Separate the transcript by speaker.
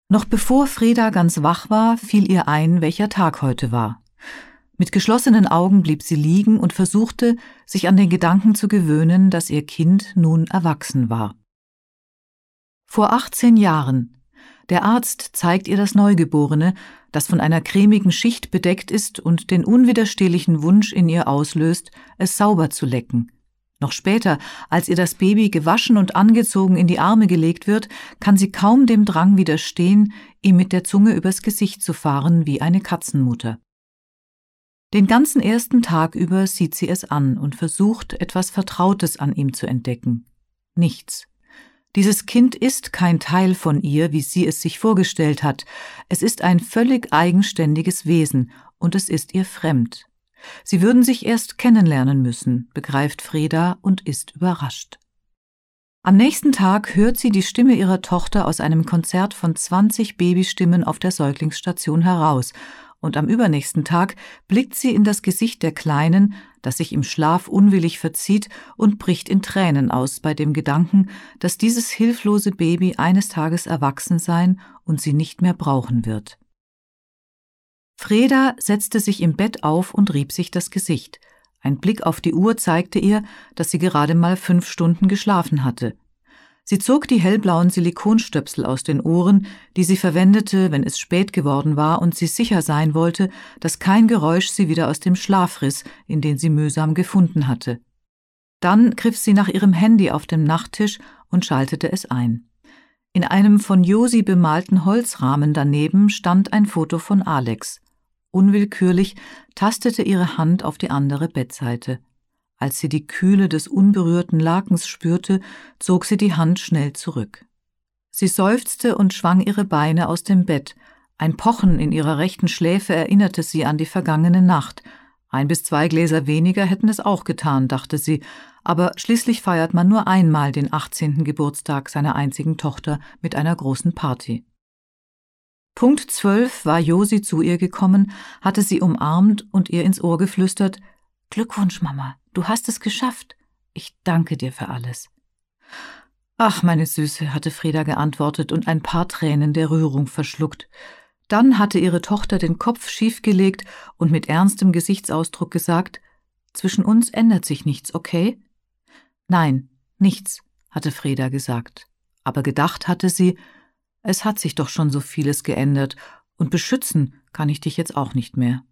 Speaker 1: Noch bevor Freda ganz wach war, fiel ihr ein, welcher Tag heute war. Mit geschlossenen Augen blieb sie liegen und versuchte, sich an den Gedanken zu gewöhnen, dass ihr Kind nun erwachsen war. Vor 18 Jahren. Der Arzt zeigt ihr das Neugeborene, das von einer cremigen Schicht bedeckt ist und den unwiderstehlichen Wunsch in ihr auslöst, es sauber zu lecken. Noch später, als ihr das Baby gewaschen und angezogen in die Arme gelegt wird, kann sie kaum dem Drang widerstehen, ihm mit der Zunge übers Gesicht zu fahren wie eine Katzenmutter. Den ganzen ersten Tag über sieht sie es an und versucht, etwas Vertrautes an ihm zu entdecken. Nichts. Dieses Kind ist kein Teil von ihr, wie sie es sich vorgestellt hat. Es ist ein völlig eigenständiges Wesen und es ist ihr fremd. Sie würden sich erst kennenlernen müssen, begreift Freda und ist überrascht. Am nächsten Tag hört sie die Stimme ihrer Tochter aus einem Konzert von 20 Babystimmen auf der Säuglingsstation heraus, und am übernächsten Tag blickt sie in das Gesicht der Kleinen, das sich im Schlaf unwillig verzieht, und bricht in Tränen aus bei dem Gedanken, dass dieses hilflose Baby eines Tages erwachsen sein und sie nicht mehr brauchen wird. Freda setzte sich im Bett auf und rieb sich das Gesicht. Ein Blick auf die Uhr zeigte ihr, dass sie gerade mal 5 Stunden geschlafen hatte. Sie zog die hellblauen Silikonstöpsel aus den Ohren, die sie verwendete, wenn es spät geworden war und sie sicher sein wollte, dass kein Geräusch sie wieder aus dem Schlaf riss, in den sie mühsam gefunden hatte. Dann griff sie nach ihrem Handy auf dem Nachttisch und schaltete es ein. In einem von Josi bemalten Holzrahmen daneben stand ein Foto von Alex. Unwillkürlich tastete ihre Hand auf die andere Bettseite. Als sie die Kühle des unberührten Lakens spürte, zog sie die Hand schnell zurück. Sie seufzte und schwang ihre Beine aus dem Bett. Ein Pochen in ihrer rechten Schläfe erinnerte sie an die vergangene Nacht. 1 bis 2 Gläser weniger hätten es auch getan, dachte sie, aber schließlich feiert man nur einmal den 18. Geburtstag seiner einzigen Tochter mit einer großen Party. Punkt 12 war Josi zu ihr gekommen, hatte sie umarmt und ihr ins Ohr geflüstert: »Glückwunsch, Mama, du hast es geschafft. Ich danke dir für alles.« »Ach, meine Süße«, hatte Freda geantwortet und ein paar Tränen der Rührung verschluckt. Dann hatte ihre Tochter den Kopf schiefgelegt und mit ernstem Gesichtsausdruck gesagt: »Zwischen uns ändert sich nichts, okay?« »Nein, nichts«, hatte Freda gesagt. Aber gedacht hatte sie: »Es hat sich doch schon so vieles geändert und beschützen kann ich dich jetzt auch nicht mehr.«